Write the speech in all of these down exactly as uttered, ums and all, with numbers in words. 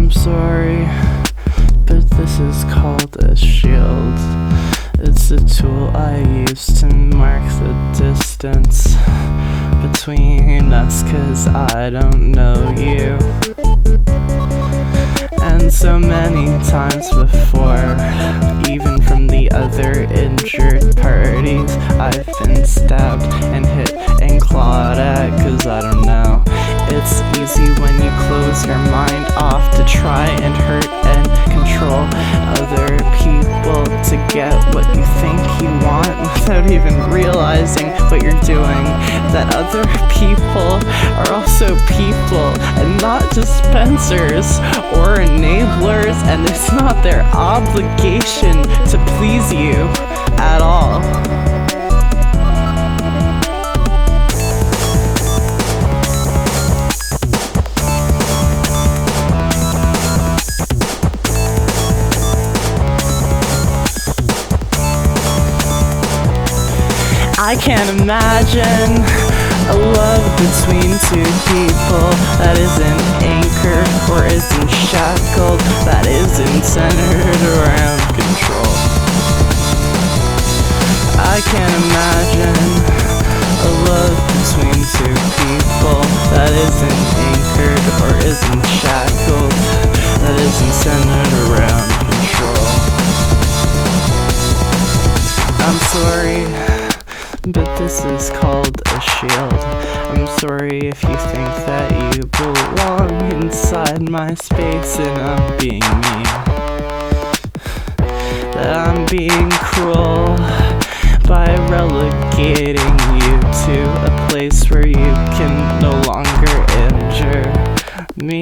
I'm sorry, but this is called a shield. It's a tool I use to mark the distance between us, 'cause I don't know you. And so many times before, even from the other injured parties, I've been stabbed and hit and clawed at, 'cause I don't know. It's easy when you close your mind off to try and hurt and control other people to get what you think you want without even realizing what you're doing. That other people are also people and not dispensers or enablers, and it's not their obligation to please you at all. I can't imagine a love between two people that isn't anchored or isn't shackled, that isn't centered around control. I can't imagine a love between two people that isn't anchored or isn't shackled, that isn't centered around control. I'm sorry, but this is called a shield. I'm sorry if you think that you belong inside my space and I'm being mean, that I'm being cruel by relegating you to a place where you can no longer injure me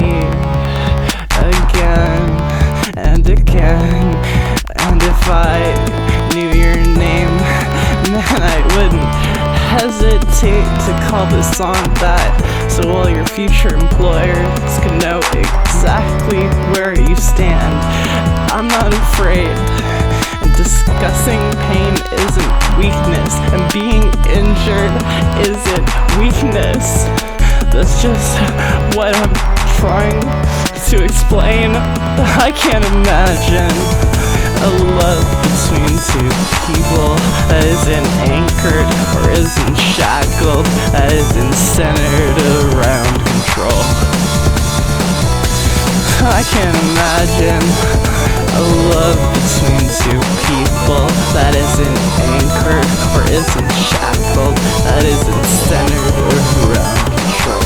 again and again. And if I knew your name, man, I wouldn't hesitate to call this on that, so all your future employers can know exactly where you stand. I'm not afraid, and discussing pain isn't weakness, and being injured isn't weakness. That's just what I'm trying to explain. I can't imagine a love between two people that isn't anchored or isn't shackled, that isn't centered around control. I can't imagine a love between two people that isn't anchored or isn't shackled, that isn't centered around control.